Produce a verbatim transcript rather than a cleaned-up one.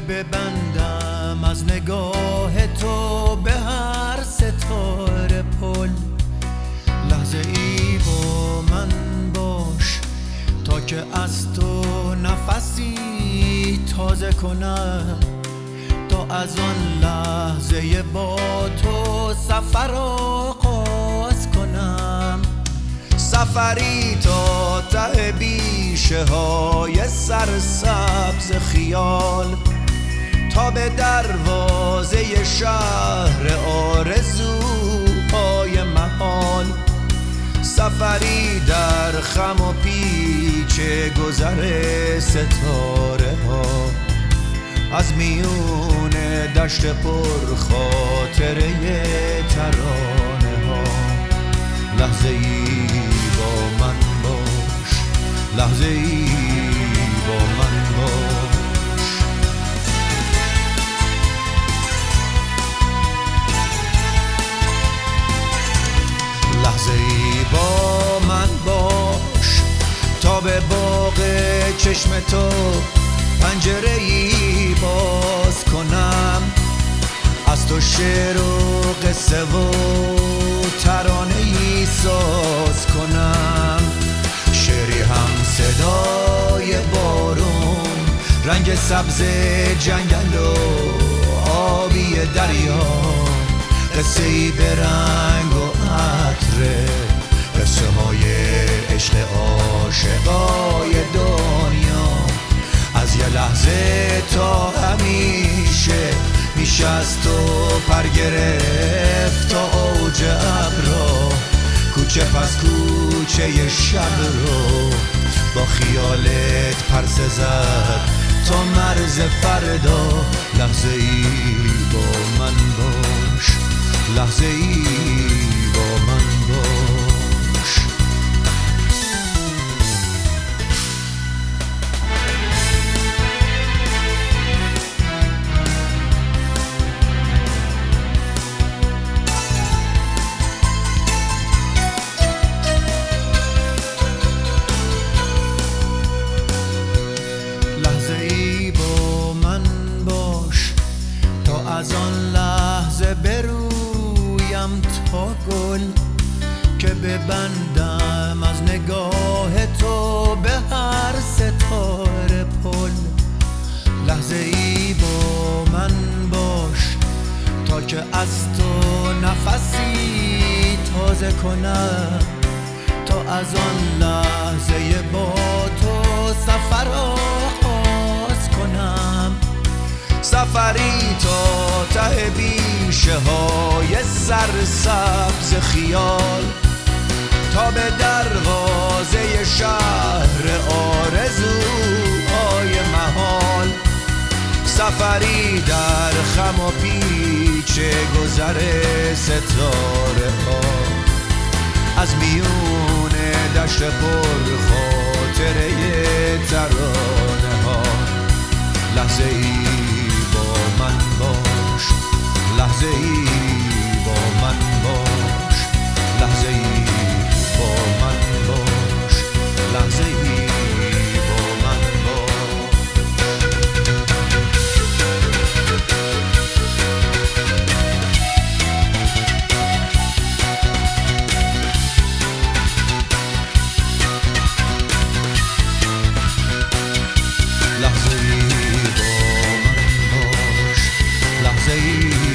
ببندم از نگاه تو به هر ستاره پل. لحظه ای با من باش تا که از تو نفسی تازه کنم، تا از آن لحظه با تو سفر آغاز کنم. سفری تا ته بیشه های سرسبز خیال، تا به دروازه شهر آرزوهای محال. سفری در خم و پیچ گذر ستاره ها، از میون دشت پر خاطره ترانه ها. لحظه ای با من باش، لحظه ای با من باش. لحظه ای با من باش تا به باغ چشم تو پنجره ای باز کنم، از تو شعر و قصه و ترانه ای ساز کنم. شعری هم صدای بارون، رنگ سبز جنگل و آبی دریا. قصه ای به رنگ و عطر، قصه های عشق عاشقای دنیا. از یه لحظه تا همیشه میشه از تو پر گرفت تا اوج ابرا. کوچه پس کوچه شب رو با خیالت پرسه زد تا مرز فردا. لحظه ای با من باش، لحظه ای با من باش. از آن لحظه برویم تا گل که ببندم از نگاه تو به هر ستاره پل. لحظه ای با من باش تا که از تو نفسی تازه کنم، تا از آن لحظه با تو سفر آغاز کنم. سفری تا ته بیشه های سرسبز خیال، تا به دروازه شهر آرزوهای محال. سفری در خم و پیچ گذر ستاره ها، از میون دشت پر خاطره ترانه ها. لحظه ای با من باش، لحظه ای با من باش، لحظه ای با من باش، لحظه ای با من باش. لحظه ای با من باش، لحظه ای